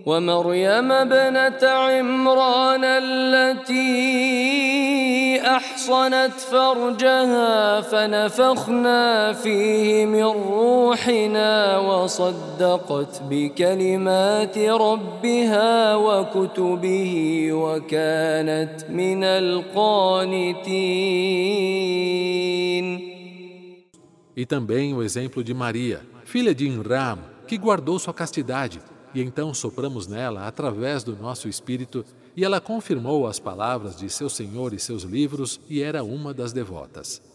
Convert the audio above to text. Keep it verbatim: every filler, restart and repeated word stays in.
ومريم ابنة عمران التي أحصنت فرجها فنفخنا فيه من روحنا وصدقت بكلمات ربها وكتبه وكانت من القانتين. E também o exemplo de Maria, filha de Imram, que guardou sua castidade, e então sopramos nela através do nosso espírito, e ela confirmou as palavras de seu Senhor e seus livros, e era uma das devotas.